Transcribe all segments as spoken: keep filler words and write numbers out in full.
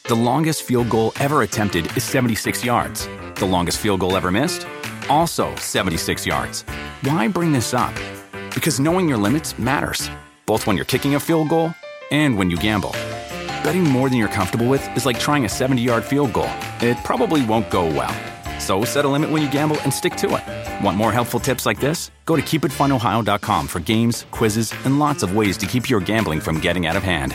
The longest field goal ever attempted is seventy-six yards. The longest field goal ever missed? Also seventy-six yards. Why bring this up? Because knowing your limits matters, both when you're kicking a field goal and when you gamble. Betting more than you're comfortable with is like trying a seventy-yard field goal. It probably won't go well. So set a limit when you gamble and stick to it. Want more helpful tips like this? Go to keep it fun ohio dot com for games, quizzes, and lots of ways to keep your gambling from getting out of hand.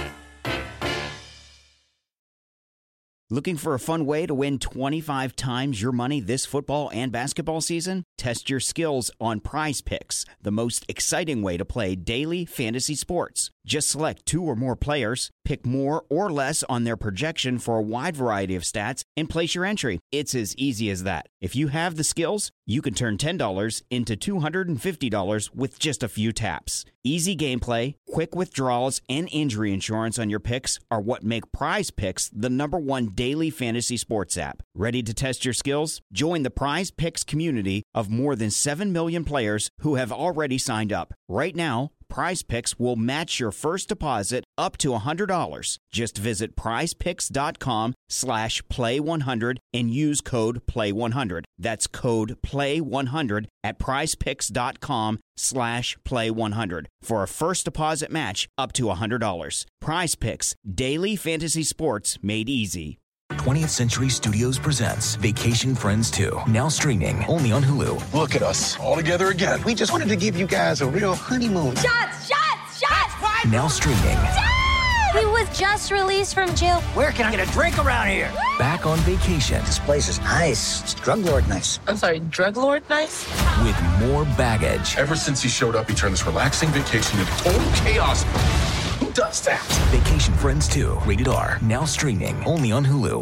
Looking for a fun way to win twenty-five times your money this football and basketball season? Test your skills on Prize Picks, the most exciting way to play daily fantasy sports. Just select two or more players, pick more or less on their projection for a wide variety of stats, and place your entry. It's as easy as that. If you have the skills, you can turn ten dollars into two hundred fifty dollars with just a few taps. Easy gameplay, quick withdrawals, and injury insurance on your picks are what make Prize Picks the number one daily fantasy sports app. Ready to test your skills? Join the Prize Picks community of more than seven million players who have already signed up. Right now, Prize Picks will match your first deposit up to one hundred dollars. Just visit prizepicks.com slash play one hundred and use code play one hundred. That's code play one hundred at prizepicks.com slash play one hundred for a first deposit match up to one hundred dollars. Prize Picks, daily fantasy sports made easy. twentieth Century Studios presents Vacation Friends two, now streaming only on Hulu. Look at us, all together again. We just wanted to give you guys a real honeymoon. Shots, shots, shots! What? Now streaming. He was just released from jail. Where can I get a drink around here? Back on vacation. This place is nice. It's drug lord nice. I'm sorry, drug lord nice? With more baggage. Ever since he showed up, he turned this relaxing vacation into total chaos. Who does that? Vacation Friends two, rated R, now streaming only on Hulu.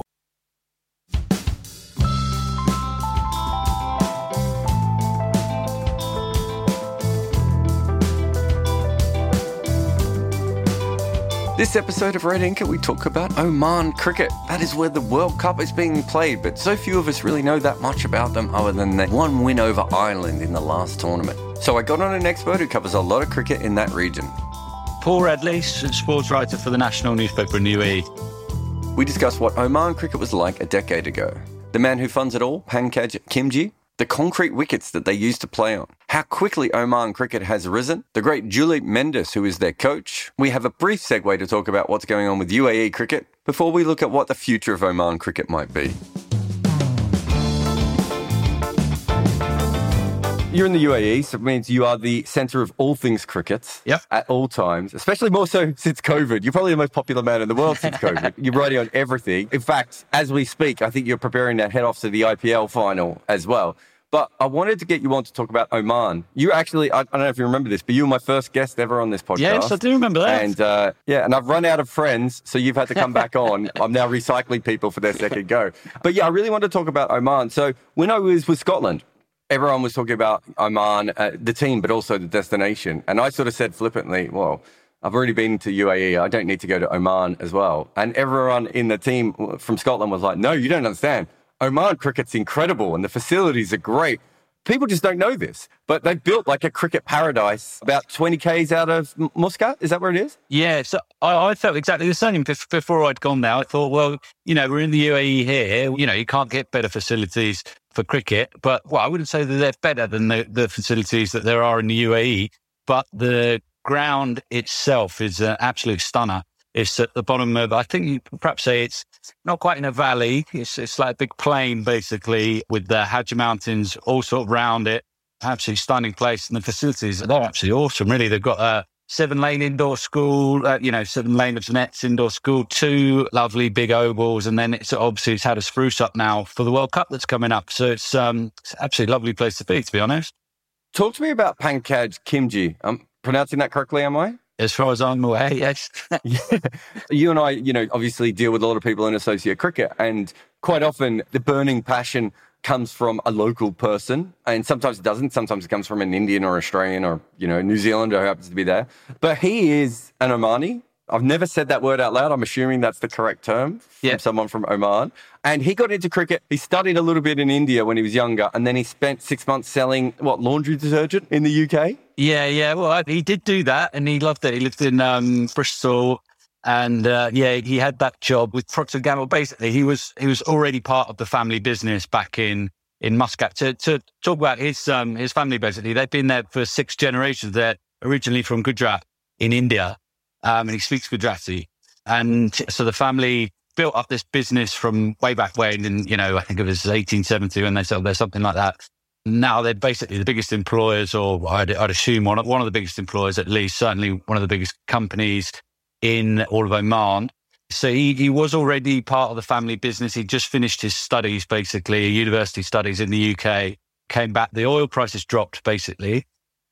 This episode of Red Anchor, we talk about Oman cricket. That is where the World Cup is being played, but so few of us really know that much about them other than that one win over Ireland in the last tournament. So I got on an expert who covers a lot of cricket in that region. Paul Redleys, sports writer for the national newspaper in U A E. We discussed what Oman cricket was like a decade ago. The man who funds it all, Pankaj Khimji. The concrete wickets that they used to play on. How quickly Oman cricket has risen. The great Julieep Mendes, who is their coach. We have a brief segue to talk about what's going on with U A E cricket before we look at what the future of Oman cricket might be. You're in the U A E, so it means you are the centre of all things cricket yep. at all times, especially more so since COVID. You're probably the most popular man in the world since COVID. You're writing on everything. In fact, as we speak, I think you're preparing to head off to the I P L final as well. But I wanted to get you on to talk about Oman. You actually, I, I don't know if you remember this, but you were my first guest ever on this podcast. Yes, I do remember that. And uh, yeah, and I've run out of friends, so you've had to come back on. I'm now recycling people for their second go. But yeah, I really wanted to talk about Oman. So when I was with Scotland, everyone was talking about Oman, uh, the team, but also the destination. And I sort of said flippantly, well, I've already been to U A E. I don't need to go to Oman as well. And everyone in the team from Scotland was like, no, you don't understand. Oman cricket's incredible and the facilities are great. People just don't know this, but they've built like a cricket paradise about twenty kays out of Muscat. Is that where it is? Yeah, so I, I felt exactly the same before I'd gone there. I thought, well, you know, we're in the U A E here. You know, you can't get better facilities for cricket, but well, I wouldn't say that they're better than the, the facilities that there are in the U A E, but the ground itself is an absolute stunner. It's at the bottom of, I think you could perhaps say it's not quite in a valley. It's it's like a big plain, basically, with the Hadja Mountains all sort of around it. Absolutely stunning place. And the facilities, they're absolutely awesome, really. They've got a seven-lane indoor school, uh, you know, seven lane of nets indoor school, two lovely big ovals. And then it's obviously it's had a spruce up now for the World Cup that's coming up. So it's, um, it's an absolutely lovely place to be, to be honest. Talk to me about Pankaj Khimji. I'm pronouncing that correctly, am I? As far as I'm aware, yes. Yeah. You and I, you know, obviously deal with a lot of people in associate cricket, and quite often the burning passion comes from a local person, and sometimes it doesn't. Sometimes it comes from an Indian or Australian or, you know, New Zealander who happens to be there. But he is an Omani. I've never said that word out loud. I'm assuming that's the correct term from yeah. someone from Oman. And he got into cricket. He studied a little bit in India when he was younger, and then he spent six months selling, what, laundry detergent in the U K? Yeah, yeah. Well, he did do that, and he loved it. He lived in um, Bristol, And uh, yeah, he had that job with Procter and Gamble. Basically, he was he was already part of the family business back in in Muscat. To to talk about his um, his family, basically, they've been there for six generations. They're originally from Gujarat in India, um, and he speaks Gujarati. And so the family built up this business from way back when, and you know, I think it was eighteen seventy when they sold there, something like that. Now they're basically the biggest employers, or I'd, I'd assume one of, one of the biggest employers, at least, certainly one of the biggest companies in all of Oman. So he, he was already part of the family business. He just finished his studies, basically, university studies in the U K, came back. The oil prices dropped, basically.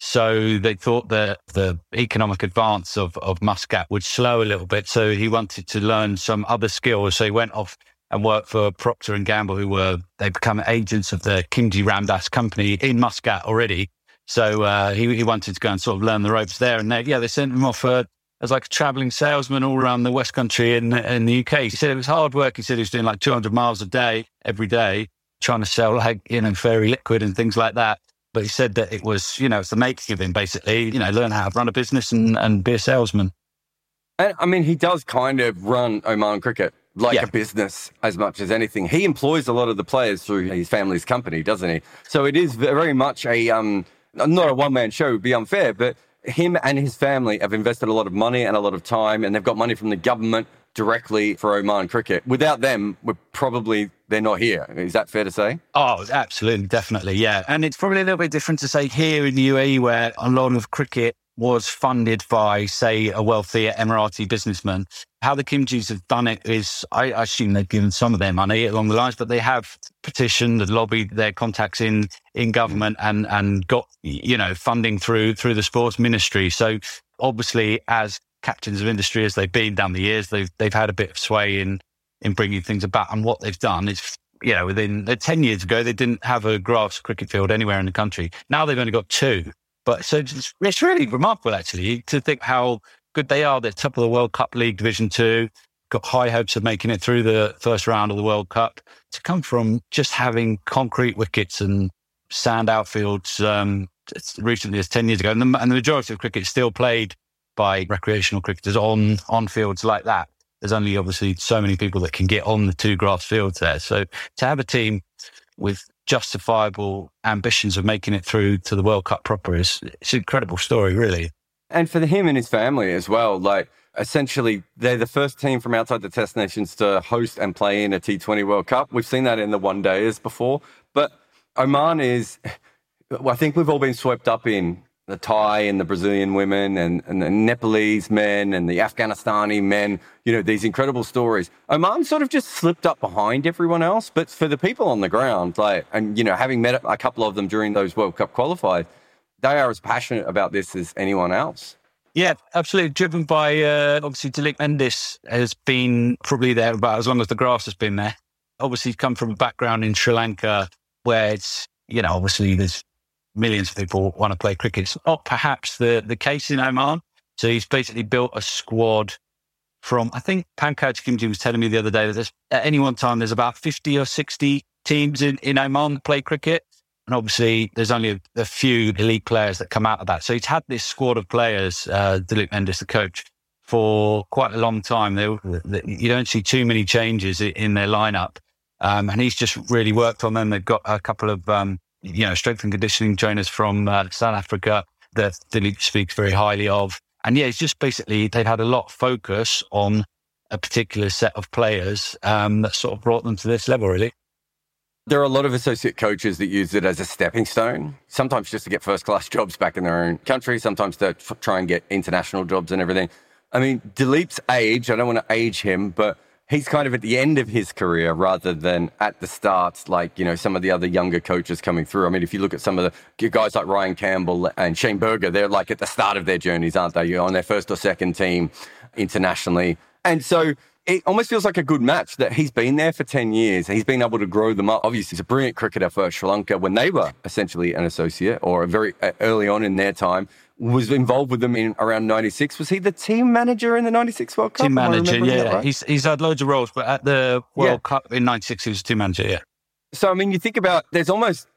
So they thought that the economic advance of, of Muscat would slow a little bit. So he wanted to learn some other skills. So he went off and worked for Procter and Gamble, who were, they become agents of the Khimji Ramdas company in Muscat already. So uh, he, he wanted to go and sort of learn the ropes there. And they, yeah, they sent him off uh, as like a traveling salesman all around the West Country in, in the U K. He said it was hard work. He said he was doing like two hundred miles a day, every day, trying to sell like, you know, fairy liquid and things like that. But he said that it was, you know, it's the making of him, basically, you know, learn how to run a business and, and be a salesman. And I mean, he does kind of run Oman Cricket like yeah. a business as much as anything. He employs a lot of the players through his family's company, doesn't he? So it is very much a, um, not a one-man show, would be unfair, but him and his family have invested a lot of money and a lot of time, and they've got money from the government directly for Oman Cricket. Without them, we're probably, they're not here. Is that fair to say? Oh, absolutely, definitely, yeah. And it's probably a little bit different to say here in the U A E, where a lot of cricket was funded by, say, a wealthy Emirati businessman. How the Khimjis have done it is, I, I assume they've given some of their money along the lines, but they have petitioned and lobbied their contacts in in government and and got, you know, funding through through the sports ministry. So obviously, as captains of industry as they've been down the years, they've they've had a bit of sway in in bringing things about. And what they've done is, you know, within uh, ten years ago, they didn't have a grass cricket field anywhere in the country. Now they've only got two. But so it's, it's really remarkable, actually, to think how good they are. They're top of the World Cup League Division Two, got high hopes of making it through the first round of the World Cup. To come from just having concrete wickets and sand outfields um, as recently as ten years ago, and the, and the majority of cricket is still played by recreational cricketers on, on fields like that. There's only obviously so many people that can get on the two grass fields there. So to have a team with justifiable ambitions of making it through to the World Cup proper is it's an incredible story, really. And for him and his family as well, like essentially they're the first team from outside the Test nations to host and play in a T twenty World Cup. We've seen that in the one-dayers before, but Oman is, well, I think we've all been swept up in the Thai and the Brazilian women and, and the Nepalese men and the Afghanistani men, you know, these incredible stories. Oman sort of just slipped up behind everyone else. But for the people on the ground, like, and, you know, having met a couple of them during those World Cup qualifiers, they are as passionate about this as anyone else. Yeah, absolutely. Driven by, uh, obviously, Dilip Mendis has been probably there about as long as the grass has been there. Obviously, he's come from a background in Sri Lanka where it's, you know, obviously there's millions of people want to play cricket. It's not perhaps the, the case in Oman. So he's basically built a squad from, I think Pankaj Khimji was telling me the other day that there's, at any one time there's about fifty or sixty teams in, in Oman that play cricket. And obviously there's only a, a few elite players that come out of that. So he's had this squad of players, uh, Dilip Mendis, the coach, for quite a long time. They, they, you don't see too many changes in their lineup. Um, and he's just really worked on them. They've got a couple of, um, you know, strength and conditioning trainers from uh, South Africa that Dilip speaks very highly of. And yeah, it's just basically, they've had a lot of focus on a particular set of players um, that sort of brought them to this level, really. There are a lot of associate coaches that use it as a stepping stone, sometimes just to get first-class jobs back in their own country, sometimes to f- try and get international jobs and everything. I mean, Dilip's age, I don't want to age him, but he's kind of at the end of his career rather than at the start, like, you know, some of the other younger coaches coming through. I mean, if you look at some of the guys like Ryan Campbell and Shane Berger, they're like at the start of their journeys, aren't they? You're on their first or second team internationally. And so it almost feels like a good match that he's been there for ten years. He's been able to grow them up. Obviously, he's a brilliant cricketer for Sri Lanka when they were essentially an associate or very early on in their time. Was involved with them in around ninety-six. Was he the team manager in the ninety-six World Cup? Team manager, yeah. Right? He's he's had loads of roles, but at the World yeah. Cup in ninety-six, he was team manager, yeah. So, I mean, you think about, there's almost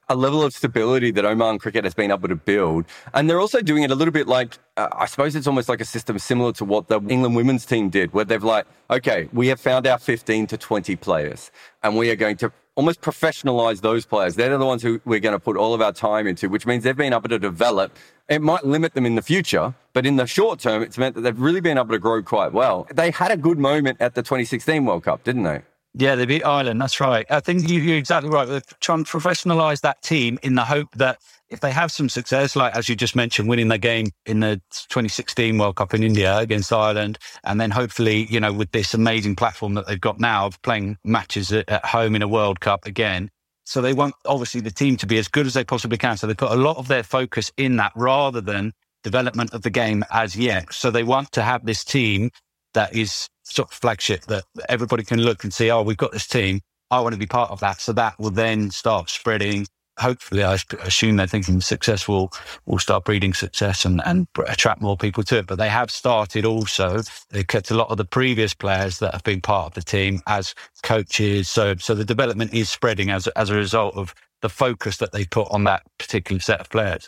a level of stability that Oman cricket has been able to build. And they're also doing it a little bit like, uh, I suppose it's almost like a system similar to what the England women's team did, where they've like, okay, we have found our fifteen to twenty players and we are going to almost professionalize those players. They're the ones who we're going to put all of our time into, which means they've been able to develop. It might limit them in the future, but in the short term, it's meant that they've really been able to grow quite well. They had a good moment at the twenty sixteen World Cup, didn't they? Yeah, they beat Ireland. That's right. I think you, you're exactly right. They're trying to professionalise that team in the hope that if they have some success, like as you just mentioned, winning the game in the twenty sixteen World Cup in India against Ireland, and then hopefully, you know, with this amazing platform that they've got now of playing matches at, at home in a World Cup again. So they want, obviously, the team to be as good as they possibly can. So they put a lot of their focus in that rather than development of the game as yet. So they want to have this team that is sort of flagship, that everybody can look and see, oh, we've got this team. I want to be part of that. So that will then start spreading. Hopefully, I assume they're thinking success will, will start breeding success and, and attract more people to it. But they have started also, they kept a lot of the previous players that have been part of the team as coaches. So so the development is spreading as, as a result of the focus that they put on that particular set of players.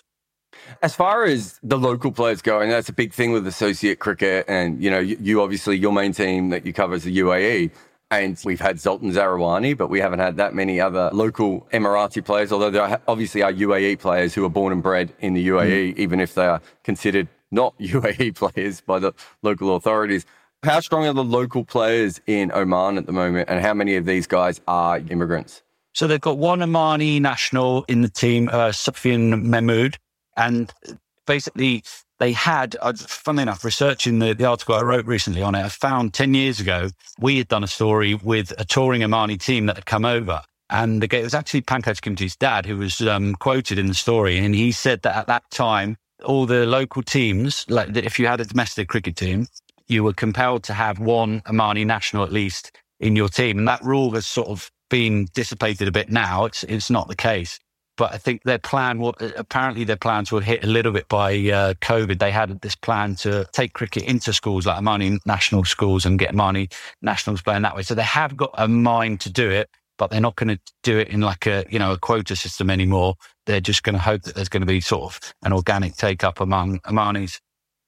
As far as the local players go, and that's a big thing with associate cricket, and you know, you, you obviously, your main team that you cover is the U A E, and we've had Zoltan Zarawani, but we haven't had that many other local Emirati players, although there are, obviously are U A E players who are born and bred in the U A E, mm. even if they are considered not U A E players by the local authorities. How strong are the local players in Oman at the moment, and how many of these guys are immigrants? So they've got one Omani national in the team, uh, Sufyan Mahmood. And basically, they had, uh, funnily enough, researching the, the article I wrote recently on it, I found ten years ago, we had done a story with a touring Omani team that had come over. And the, it was actually Pankaj Khimji's dad who was um, quoted in the story. And he said that at that time, all the local teams, like if you had a domestic cricket team, you were compelled to have one Omani national at least in your team. And that rule has sort of been dissipated a bit now. It's, it's not the case. But I think their plan, apparently their plans were hit a little bit by uh, COVID. They had this plan to take cricket into schools, like Omani national schools, and get Omani nationals playing that way. So they have got a mind to do it, but they're not going to do it in like a, you know, a quota system anymore. They're just going to hope that there's going to be sort of an organic take-up among Omanis.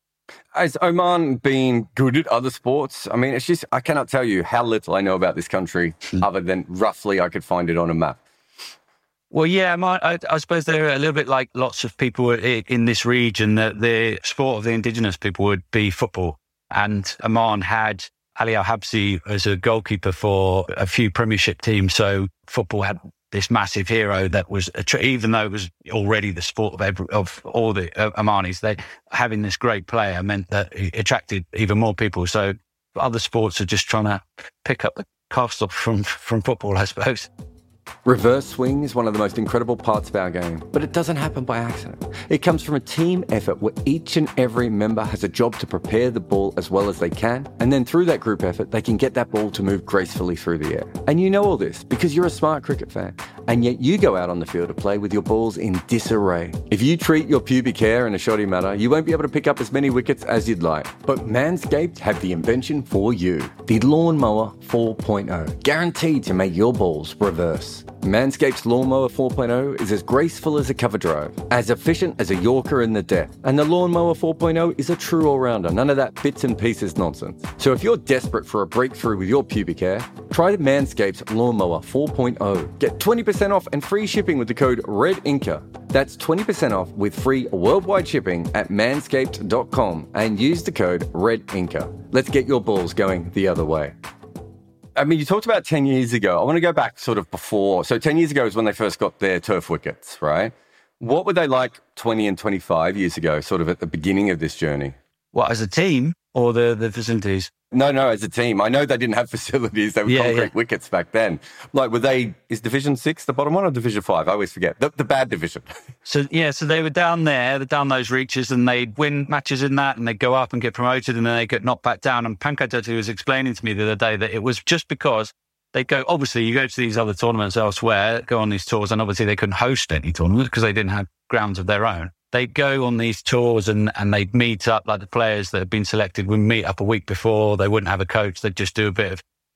Has Oman been good at other sports? I mean, it's just, I cannot tell you how little I know about this country mm. other than roughly I could find it on a map. Well, yeah, my, I, I suppose they're a little bit like lots of people in this region, that the sport of the indigenous people would be football. And Oman had Ali Al-Habsi as a goalkeeper for a few premiership teams. So football had this massive hero that was, a, even though it was already the sport of every, of all the uh, Omanis, they having this great player meant that it attracted even more people. So other sports are just trying to pick up the cast off from, from football, I suppose. Reverse swing is one of the most incredible parts of our game, but it doesn't happen by accident. It comes from a team effort where each and every member has a job to prepare the ball as well as they can, and then through that group effort, they can get that ball to move gracefully through the air. And you know all this because you're a smart cricket fan, and yet you go out on the field to play with your balls in disarray. If you treat your pubic hair in a shoddy manner, you won't be able to pick up as many wickets as you'd like. But Manscaped have the invention for you, the Lawnmower four point oh, guaranteed to make your balls reverse. Manscaped's Lawnmower four point oh is as graceful as a cover drive, as efficient as a Yorker in the depth, and the Lawnmower four point oh is a true all-rounder, none of that bits and pieces nonsense. So if you're desperate for a breakthrough with your pubic hair, try Manscaped's Lawnmower four point oh. Get twenty percent off and free shipping with the code REDINKA. That's twenty percent off with free worldwide shipping at manscaped dot com and use the code REDINKA. Let's get your balls going the other way. I mean, you talked about ten years ago. I want to go back sort of before. So ten years ago is when they first got their turf wickets, right? What were they like twenty and twenty-five years ago, sort of at the beginning of this journey? What, as a team or the, the facilities? No, no, as a team. I know they didn't have facilities. They were yeah, concrete yeah. wickets back then. Like, were they, is Division six the bottom one or Division five? I always forget. The, the bad division. So, yeah, so they were down there, down those reaches, and they'd win matches in that, and they'd go up and get promoted, and then they get knocked back down. And Pankaj was explaining to me the other day that it was just because they go, obviously, you go to these other tournaments elsewhere, go on these tours, and obviously they couldn't host any tournaments because they didn't have grounds of their own. They'd go on these tours and, and they'd meet up, like the players that had been selected would meet up a week before. They wouldn't have a coach. They'd just do a bit of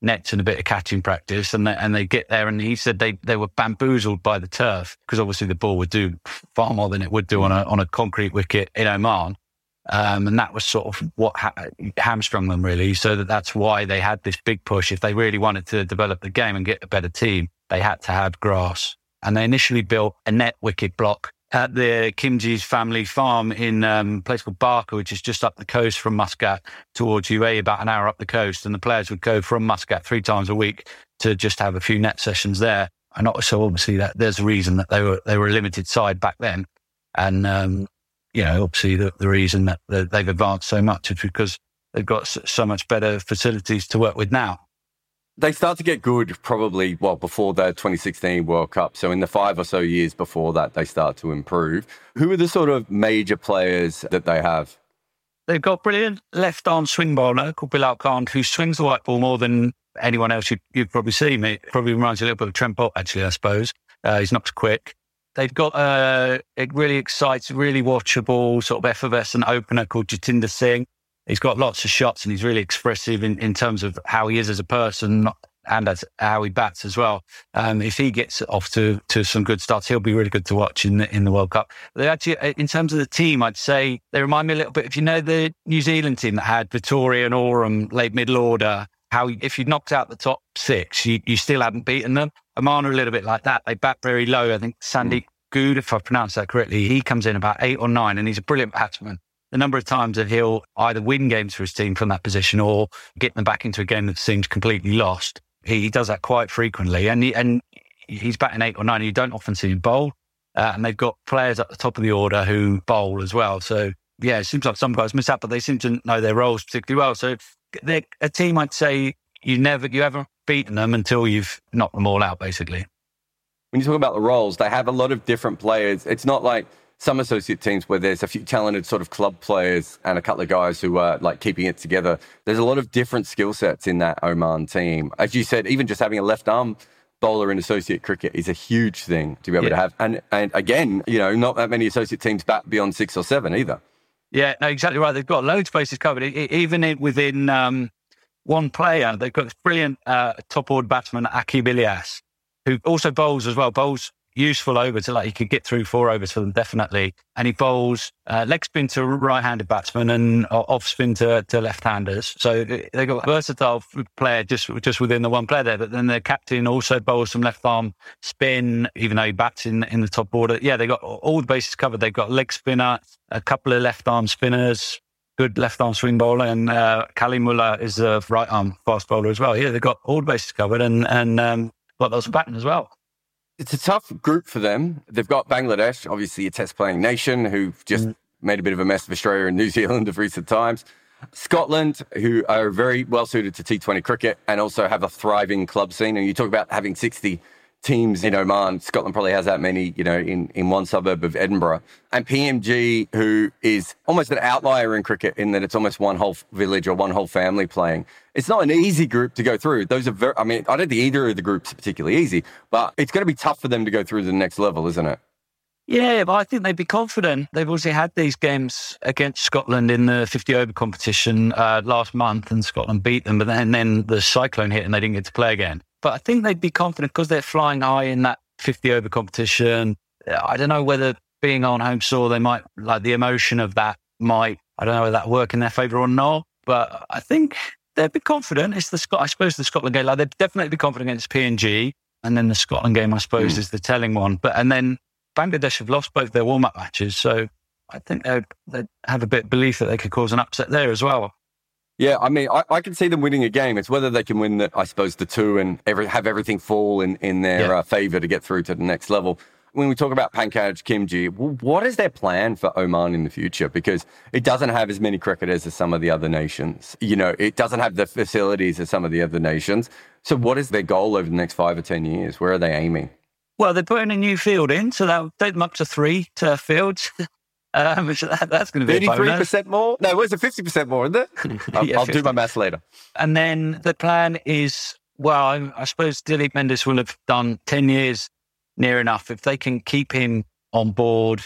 nets and a bit of catching practice, and they, and they get there, and he said they, they were bamboozled by the turf, because obviously the ball would do far more than it would do on a on a concrete wicket in Oman. Um, and that was sort of what ha- hamstrung them, really. So that that's why they had this big push. If they really wanted to develop the game and get a better team, they had to have grass. And they initially built a net wicket block at the Kimji's family farm in um, a place called Barka, which is just up the coast from Muscat towards U A E, about an hour up the coast. And the players would go from Muscat three times a week to just have a few net sessions there. And so obviously that there's a reason that they were they were a limited side back then. And um, you know, obviously the, the reason that they've advanced so much is because they've got so much better facilities to work with now. They start to get good probably, well, before the twenty sixteen World Cup. So in the five or so years before that, they start to improve. Who are the sort of major players that they have? They've got brilliant left-arm swing bowler called Bilal Khan, who swings the white ball more than anyone else you'd, you'd probably see. Me probably reminds you a little bit of Trent Bolt, actually, I suppose. Uh, he's not quick. They've got uh, a really exciting, really watchable, sort of effervescent opener called Jatinder Singh. He's got lots of shots and he's really expressive in, in terms of how he is as a person and as how he bats as well. Um, if he gets off to, to some good starts, he'll be really good to watch in the, in the World Cup. They actually, in terms of the team, I'd say they remind me a little bit, if you know the New Zealand team that had Vittoria and Oram, late middle order, how if you knocked out the top six, you, you still hadn't beaten them. Oman are a little bit like that. They bat very low. I think Sandeep Good, if I pronounce that correctly, he comes in about eight or nine and he's a brilliant batsman. The number of times that he'll either win games for his team from that position or get them back into a game that seems completely lost. He, he does that quite frequently. And, he, and he's batting eight or nine and you don't often see him bowl. Uh, and they've got players at the top of the order who bowl as well. So, yeah, it seems like some guys miss out, but they seem to know their roles particularly well. So they're a team, I'd say, you never, you haven't beaten them until you've knocked them all out, basically. When you talk about the roles, they have a lot of different players. It's not like some associate teams where there's a few talented sort of club players and a couple of guys who are like keeping it together. There's a lot of different skill sets in that Oman team. As you said, even just having a left arm bowler in associate cricket is a huge thing to be able yeah. to have. And and again, you know, not that many associate teams bat beyond six or seven either. Yeah, no, exactly right. They've got loads of bases covered. Even in, within um, one player, they've got this brilliant uh, top order batsman, Aqib Ilyas, who also bowls as well, bowls useful overs, so like he could get through four overs for them, definitely. And he bowls uh, leg spin to right-handed batsmen and off spin to, to left-handers. So they've got a versatile player just, just within the one player there. But then their captain also bowls some left-arm spin, even though he bats in, in the top order. Yeah, they've got all the bases covered. They've got leg spinner, a couple of left-arm spinners, good left-arm swing bowler, and uh, Kalimullah is a right-arm fast bowler as well. Yeah, they've got all the bases covered and, and um, got those batting as well. It's a tough group for them. They've got Bangladesh, obviously a test-playing nation, who've just mm. made a bit of a mess of Australia and New Zealand of recent times. Scotland, who are very well-suited to T twenty cricket and also have a thriving club scene. And you talk about having sixty teams in Oman. Scotland probably has that many, you know, in, in one suburb of Edinburgh. And P M G, who is almost an outlier in cricket in that it's almost one whole village or one whole family playing. It's not an easy group to go through. Those are very, I mean, I don't think either of the groups are particularly easy, but it's going to be tough for them to go through to the next level, isn't it? Yeah, but I think they'd be confident. They've also had these games against Scotland in the fifty over competition uh, last month, and Scotland beat them, but then, then the cyclone hit and they didn't get to play again. But I think they'd be confident because they're flying high in that fifty over competition. I don't know whether being on home soil, they might, like the emotion of that might, I don't know whether that work in their favour or not, but I think they'd be confident. It's the Scot. I suppose the Scotland game, like they'd definitely be confident against P N G, and then the Scotland game, I suppose, mm. is the telling one. But and then Bangladesh have lost both their warm-up matches, so I think they'd, they'd have a bit of belief that they could cause an upset there as well. Yeah, I mean, I, I can see them winning a game. It's whether they can win, the, I suppose, the two and every, have everything fall in, in their yeah. uh, favour to get through to the next level. When we talk about Pankaj Kimji, what is their plan for Oman in the future? Because it doesn't have as many cricketers as some of the other nations. You know, it doesn't have the facilities as some of the other nations. So what is their goal over the next five or ten years? Where are they aiming? Well, they're putting a new field in, so that'll take them up to three turf fields. Um, so that, that's going to be thirty-three percent more? No, where's it? fifty percent more, isn't it? I'll, yeah, I'll do my maths later. And then the plan is, well, I, I suppose Dilip Mendes will have done ten years near enough. If they can keep him on board,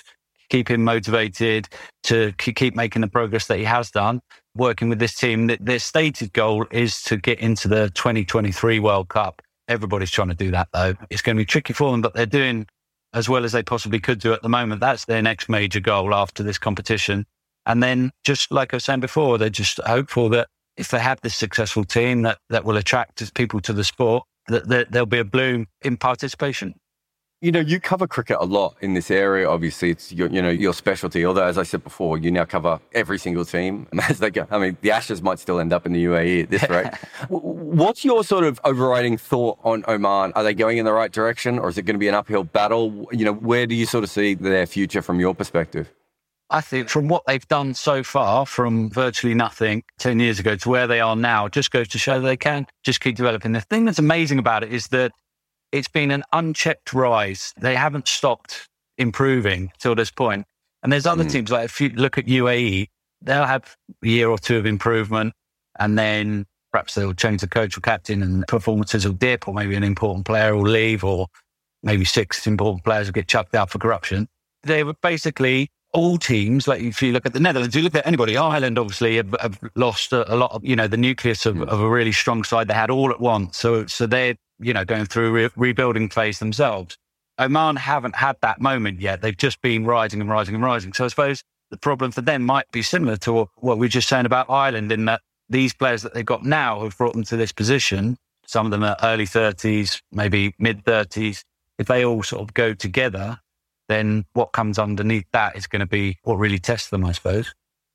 keep him motivated to keep making the progress that he has done, working with this team. Their stated goal is to get into the twenty twenty-three World Cup. Everybody's trying to do that, though. It's going to be tricky for them, but they're doing as well as they possibly could do at the moment. That's their next major goal after this competition. And then, just like I was saying before, they're just hopeful that if they have this successful team that, that will attract people to the sport, that, that there'll be a bloom in participation. You know, you cover cricket a lot in this area. Obviously, it's your, you know, your specialty. Although, as I said before, you now cover every single team as they go. I mean, the Ashes might still end up in the U A E at this rate. What's your sort of overriding thought on Oman? Are they going in the right direction, or is it going to be an uphill battle? You know, where do you sort of see their future from your perspective? I think from what they've done so far, from virtually nothing ten years ago to where they are now, just goes to show that they can just keep developing. The thing that's amazing about it is that it's been an unchecked rise. They haven't stopped improving till this point. And there's other mm. teams, like if you look at U A E, they'll have a year or two of improvement, and then perhaps they'll change the coach or captain and performances will dip, or maybe an important player will leave, or maybe six important players will get chucked out for corruption. They were basically all teams, like if you look at the Netherlands, you look at anybody, Ireland obviously have, have lost a, a lot of, you know, the nucleus of, mm. of a really strong side they had all at once. So, so they're, you know, going through a re- rebuilding phase themselves. Oman haven't had that moment yet. They've just been rising and rising and rising. So I suppose the problem for them might be similar to what, what we were just saying about Ireland, in that these players that they've got now have brought them to this position. Some of them are early thirties, maybe mid thirties. If they all sort of go together, then what comes underneath that is going to be what really tests them, I suppose.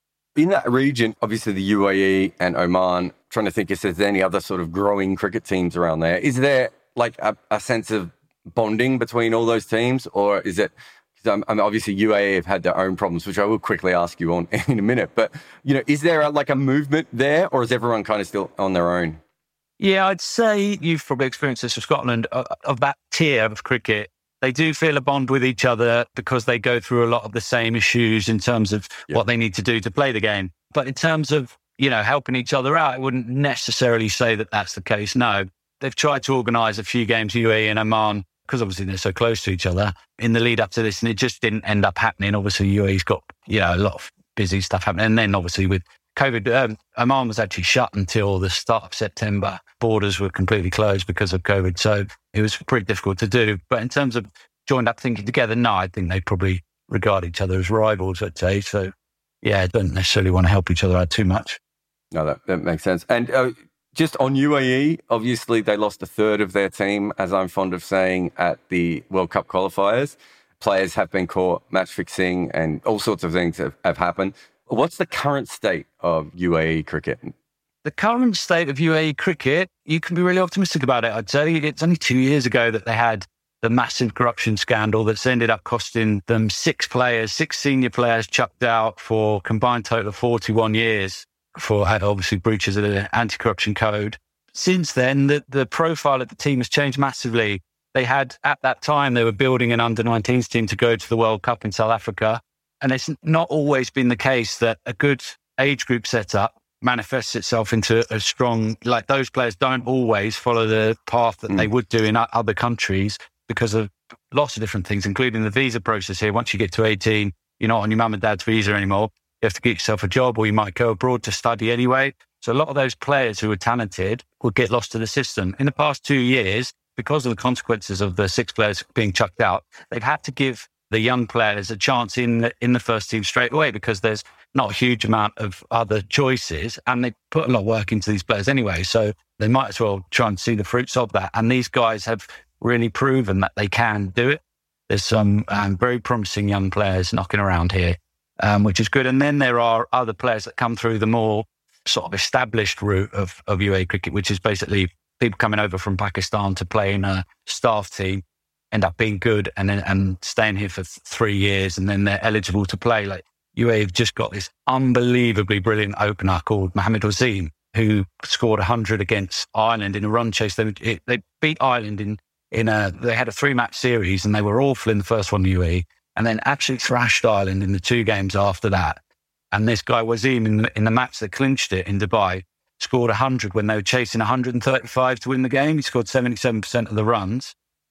In that region, obviously the U A E and Oman, trying to think if there's any other sort of growing cricket teams around there. Is there like a, a sense of bonding between all those teams, or is it, because I mean, obviously U A E have had their own problems, which I will quickly ask you on in a minute, but you know, is there a, like a movement there, or is everyone kind of still on their own? Yeah, I'd say you've probably experienced this with Scotland, of, of that tier of cricket. They do feel a bond with each other because they go through a lot of the same issues in terms of yeah. what they need to do to play the game. But in terms of, you know, helping each other out, I wouldn't necessarily say that that's the case. No, they've tried to organise a few games, U A E and Oman, because obviously they're so close to each other, in the lead up to this, and it just didn't end up happening. Obviously, U A E's got, you know, a lot of busy stuff happening. And then obviously with COVID, um, Oman was actually shut until the start of September. Borders were completely closed because of COVID. So it was pretty difficult to do. But in terms of joined up thinking together, no, I think they probably regard each other as rivals, I'd say. So yeah, don't necessarily want to help each other out too much. No, that, that makes sense. And uh, just on U A E, obviously they lost a third of their team, as I'm fond of saying, at the World Cup qualifiers. Players have been caught match fixing and all sorts of things have, have happened. What's the current state of U A E cricket? The current state of U A E cricket, you can be really optimistic about it. I'd say it's only two years ago that they had the massive corruption scandal that's ended up costing them six players, six senior players chucked out for a combined total of forty-one years for obviously breaches of the anti-corruption code. Since then, the, the profile of the team has changed massively. They had, at that time, they were building an under nineteens team to go to the World Cup in South Africa. And it's not always been the case that a good age group setup manifests itself into a strong, like those players don't always follow the path that mm. they would do in other countries because of lots of different things, including the visa process here. Once you get to eighteen, you're not on your mum and dad's visa anymore. You have to get yourself a job, or you might go abroad to study anyway. So a lot of those players who are talented will get lost to the system. In the past two years, because of the consequences of the six players being chucked out, they've had to give the young players a chance in the, in the first team straight away, because there's not a huge amount of other choices, and they put a lot of work into these players anyway. So they might as well try and see the fruits of that. And these guys have really proven that they can do it. There's some um, very promising young players knocking around here, um, which is good. And then there are other players that come through the more sort of established route of, of U A E cricket, which is basically people coming over from Pakistan to play in a staff team, end up being good and then and staying here for th- three years, and then they're eligible to play. Like U A E have just got this unbelievably brilliant opener called Mohamed Wasim, who scored one hundred against Ireland in a run chase. They it, they beat Ireland in in a they had a three match series, and they were awful in the first one, U A E, and then absolutely thrashed Ireland in the two games after that. And this guy Wasim, in the, in the match that clinched it in Dubai, scored one hundred when they were chasing one hundred thirty-five to win the game. He scored seventy-seven percent of the runs.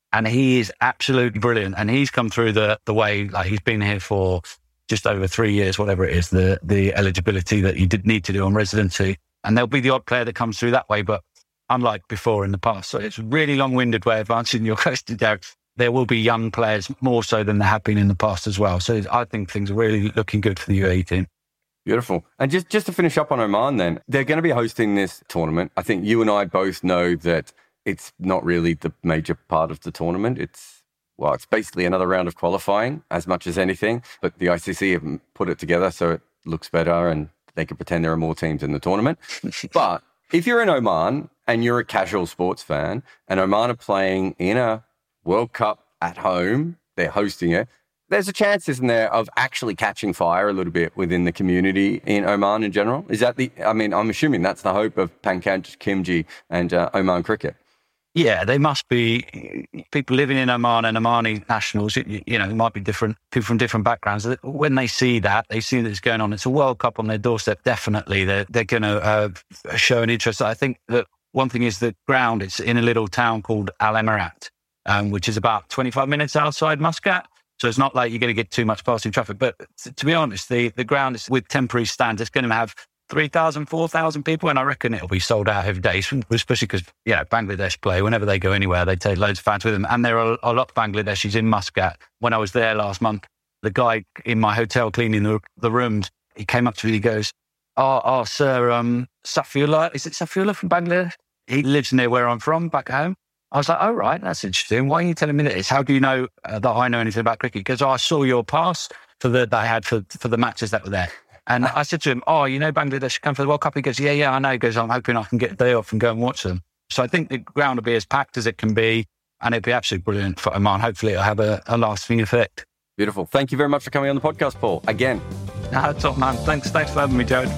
And he is absolutely brilliant. And he's come through the the way, like he's been here for just over three years, whatever it is, the the eligibility that you did need to do on residency. And there'll be the odd player that comes through that way, but unlike before in the past. So it's a really long-winded way of answering your question, Derek. There will be young players more so than there have been in the past as well. So I think things are really looking good for the U A E team. Beautiful. And just, just to finish up on Oman then, they're going to be hosting this tournament. I think you and I both know that it's not really the major part of the tournament. It's, well, it's basically another round of qualifying as much as anything, but the I C C have put it together so it looks better and they can pretend there are more teams in the tournament. But if you're in Oman and you're a casual sports fan and Oman are playing in a World Cup at home, they're hosting it, there's a chance, isn't there, of actually catching fire a little bit within the community in Oman in general? Is that the, I mean, I'm assuming that's the hope of Pankaj Khimji and uh, Oman Cricket. Yeah, they must be people living in Oman and Omani nationals. You, you know, there might be different people from different backgrounds. When they see that, they see that it's going on. It's a World Cup on their doorstep. Definitely, they're they're going to uh, show an interest. I think that one thing is the ground. It's in a little town called Al Emirat, um, which is about twenty-five minutes outside Muscat. So it's not like you're going to get too much passing traffic. But to, to be honest, the the ground is with temporary stands. It's going to have three thousand, four thousand people, and I reckon it'll be sold out every day, especially because, you know, Bangladesh play. Whenever they go anywhere, they take loads of fans with them. And there are a lot of Bangladeshis in Muscat. When I was there last month, the guy in my hotel cleaning the, the rooms, he came up to me and he goes, oh, oh sir, um, Safiullah, is it Safiullah from Bangladesh? He lives near where I'm from, back home. I was like, oh, right, that's interesting. Why are you telling me this? How do you know uh, that I know anything about cricket? Because oh, I saw your pass for the, that I had for, for the matches that were there. And I said to him, oh, you know Bangladesh come for the World Cup? He goes, yeah, yeah, I know. He goes, I'm hoping I can get a day off and go and watch them. So I think the ground will be as packed as it can be, and it'll be absolutely brilliant for Oman. Hopefully it'll have a, a lasting effect. Beautiful. Thank you very much for coming on the podcast, Paul, again. No, top man. Thanks, thanks for having me, Jared.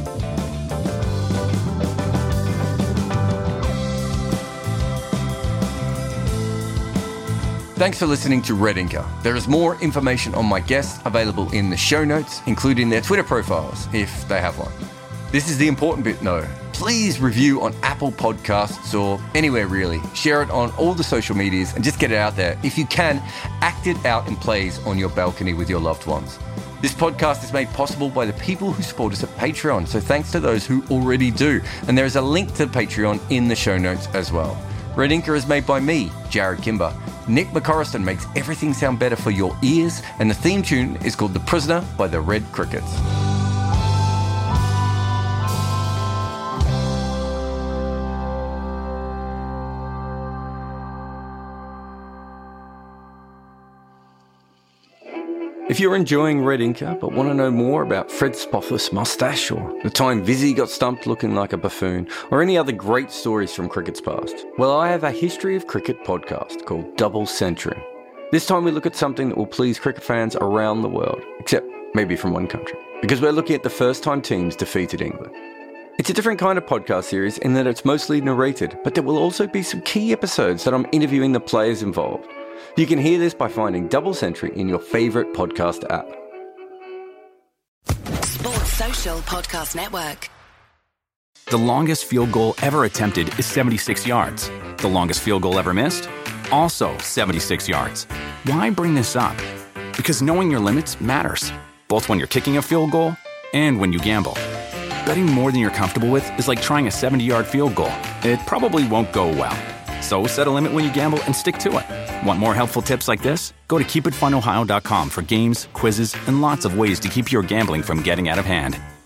Thanks for listening to Red Inker. There is more information on my guests available in the show notes, including their Twitter profiles, if they have one. This is the important bit, though. Please review on Apple Podcasts or anywhere really. Share it on all the social medias and just get it out there. If you can, act it out in plays on your balcony with your loved ones. This podcast is made possible by the people who support us at Patreon, so thanks to those who already do. And there is a link to Patreon in the show notes as well. Red Inker is made by me, Jared Kimber. Nick McCorriston makes everything sound better for your ears, and the theme tune is called The Prisoner by the Red Crickets. If you're enjoying Red Inker but want to know more about Fred Spoffus' mustache or the time Vizzy got stumped looking like a buffoon or any other great stories from cricket's past, well, I have a History of Cricket podcast called Double Century. This time we look at something that will please cricket fans around the world, except maybe from one country, because we're looking at the first time teams defeated England. It's a different kind of podcast series in that it's mostly narrated, but there will also be some key episodes that I'm interviewing the players involved. You can hear this by finding Double Century in your favourite podcast app. Sports Social Podcast Network. The longest field goal ever attempted is seventy-six yards. The longest field goal ever missed? Also seventy-six yards. Why bring this up? Because knowing your limits matters, both when you're kicking a field goal and when you gamble. Betting more than you're comfortable with is like trying a seventy-yard field goal. It probably won't go well. So set a limit when you gamble and stick to it. Want more helpful tips like this? Go to keep it fun ohio dot com for games, quizzes, and lots of ways to keep your gambling from getting out of hand.